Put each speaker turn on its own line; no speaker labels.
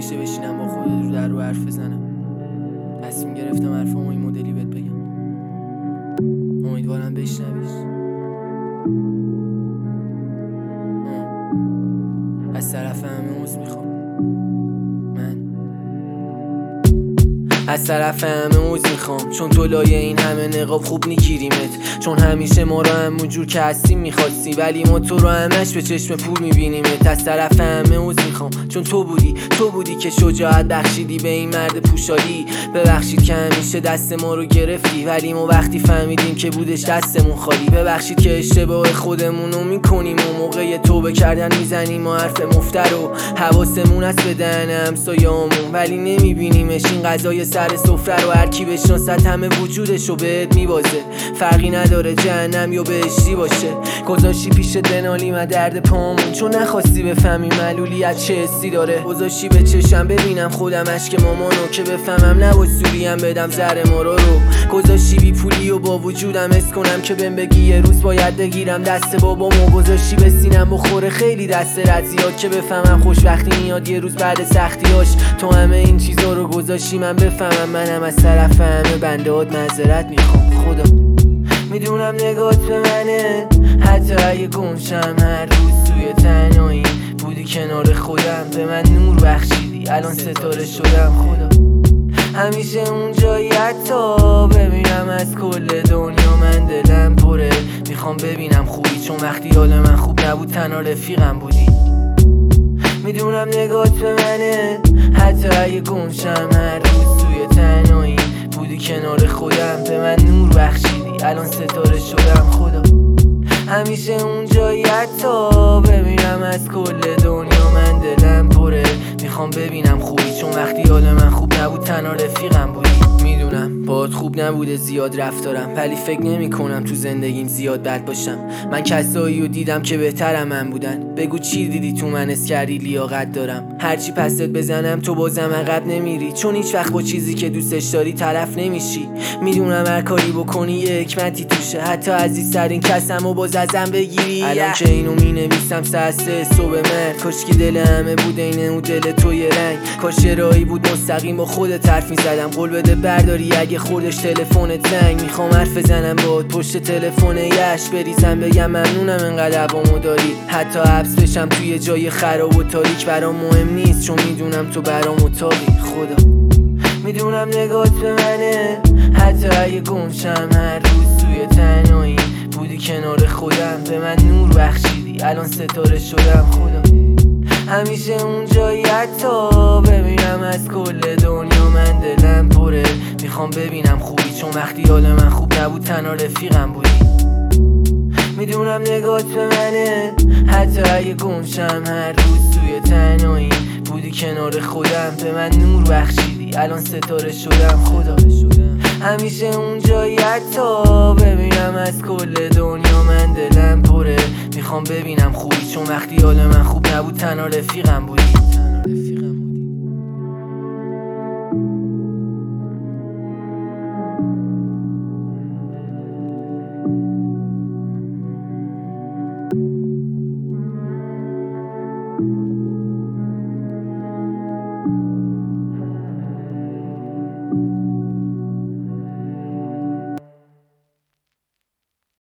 میشه بشینم با خودت رو در رو حرف بزنم. تصمیم گرفتم حرفامو این مدلی بهت بگم، امیدوارم بشنویش. از طرف همه عذر میخوام، از طرف همه عذر میخوام، چون تو لایه این همه نقاب خوب میگیریمت، چون همیشه ما رو همونجور که هستیم میخواستی، ولی ما تو رو همش به چشم پول میبینیمت. از طرف همه عذر میخوام، چون تو بودی که شجاعت بخشیدی به این مرد پوشالی. ببخشید که همیشه دست ما رو گرفتی، ولی ما وقتی فهمیدیم که بودش دستمون خالی. ببخشید که اشتباه خودمون رو میکنیم و موقع توبه کردن میزنیم و حرف مفتر رو حواسمون هست به دهن همسایه‌مون، ولی نمیبینیمش. این غذای سر سفره رو هر کی بشناسد همه وجودشو بهت میبازه. فرقی نداره جهنم یا بهشتی باشه، گذاشتی پیش دنالیم از درد پامون، چون نخواستی بفهمی معلولیت چه حسی داره. گذاشتی به چشم ببینم خودم اشک مامانو، که بفهمم نباید سوریم بدم زهر مارا رو. گذاشتی بی پولی و با وجودم حس کنم که بهم بگی یه روز باید بگیرم دست بابامو. گذاشتی به سینم بخوره خیلی دست رزیات، که بفهمم خوشبختی میاد یه روز بعد سختیاش. تو همه این چیزا رو گذاشتی من بفهمم منم از طرف همه بندهات معذرت میخوام. خدا میدونم نگات به منه، حتی اگه گمشم هر روز توی تنهایی بودی کنار خودم، به من نور بخشیدی الان ستاره شدم. خدا همیشه اونجایی حتی ببینم از کل دنیا من دلم پره، میخوام ببینم خوبی، چون وقتی حال من خوب نبود تنها رفیقم بودی. میدونم نگات به منه، حتی اگه گمشم هر روز توی تنهایی بودی کنار خودم، به من نور بخشیدی الان ستاره شدم. خدا همیشه اونجایی حتی ببینم از کل دنیا من دلم پره، میخوام ببینم خوبی، چون وقتی حال من خوب نبود تنها رفیقم بودی. میدونم باهات خوب نبوده زیاد رفتارم، ولی فکر نمی کنم تو زندگیم زیاد بد باشم. من کسایی رو دیدم که بهترم من بودن. بگو چی دیدی تو من حس کردی لیاقت دارم؟ هرچی پست بزنم تو بازم عقب نمیری، چون هیچ وقت با چیزی که دوستش داری طرف نمیشی. میدونم هر کاری بکنی یه حکمتی توشه، حتی عزیزترین کسم و باز ازم بگیری. الان که اینو مینویسم ساعت 3 صبح مرد، کاش که دل همه بود اینه و دل تو یه رنگ. کاش راهی بود مستقیم با خودت حرف میزدم، قول بده برداری اگه خوردش تلفنت زنگ. میخوام حرف بزنم باهات پشت تلفن یش بریزم، بگم ممنونم انقدر عوامو داری، حتی حبس بشم توی جای خراب و تاریک برام مهم نیست، چون میدونم تو برام اتاقی. خدا میدونم نگات به منه، حتی اگه گمشم هر روز توی تنهایی بودی کنار خودم، به من نور بخشیدی الان ستاره شدم. خدا همیشه اونجایی حتی ببینم از کل دنیا من دلم پره، میخوام ببینم خوبی، چون وقتی حال من خوب نبود تنها رفیقم بودی. میدونم نگات به منه، حتی اگه گمشم هر روز توی تنهایی بودی کنار خودم، به من نور بخشیدی الان ستاره شدم. خدا همیشه اونجایی حتی ببینم از کل دنیا من دلم پره، میخوام ببینم خوبی، چون وقتی حال من خوب نبود تنها رفیقم بودی.